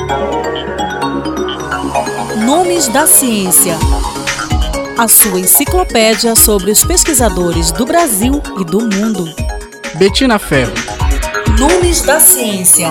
Nomes da ciência. A sua enciclopédia sobre os pesquisadores do Brasil e do mundo. Betina Ferro. Nomes da ciência.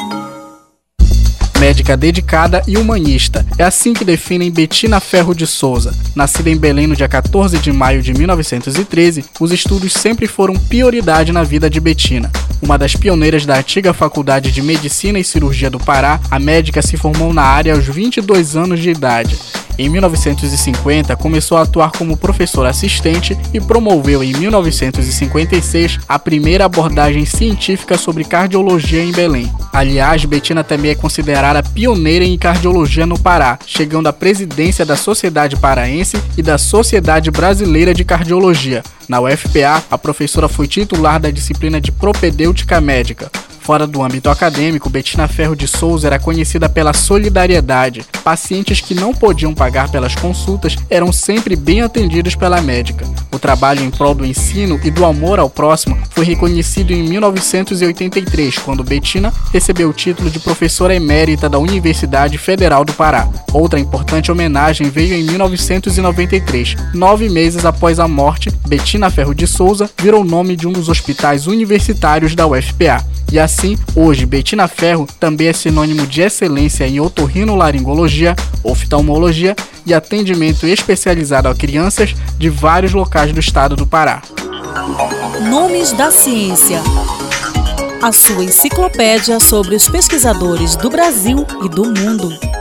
Médica dedicada e humanista. É assim que definem Betina Ferro de Souza. Nascida em Belém no dia 14 de maio de 1913, os estudos sempre foram prioridade na vida de Betina. Uma das pioneiras da antiga Faculdade de Medicina e Cirurgia do Pará, a médica se formou na área aos 22 anos de idade. Em 1950, começou a atuar como professora assistente e promoveu em 1956 a primeira abordagem científica sobre cardiologia em Belém. Aliás, Betina também é considerada pioneira em cardiologia no Pará, chegando à presidência da Sociedade Paraense e da Sociedade Brasileira de Cardiologia. Na UFPA, a professora foi titular da disciplina de propedêutica médica. Fora do âmbito acadêmico, Betina Ferro de Souza era conhecida pela solidariedade. Pacientes que não podiam pagar pelas consultas eram sempre bem atendidos pela médica. O trabalho em prol do ensino e do amor ao próximo foi reconhecido em 1983, quando Betina recebeu o título de professora emérita da Universidade Federal do Pará. Outra importante homenagem veio em 1993. 9 meses após a morte, Betina Ferro de Souza virou o nome de um dos hospitais universitários da UFPA. E assim, hoje, Betina Ferro também é sinônimo de excelência em otorrinolaringologia, oftalmologia e atendimento especializado a crianças de vários locais do estado do Pará. Nomes da ciência. A sua enciclopédia sobre os pesquisadores do Brasil e do mundo.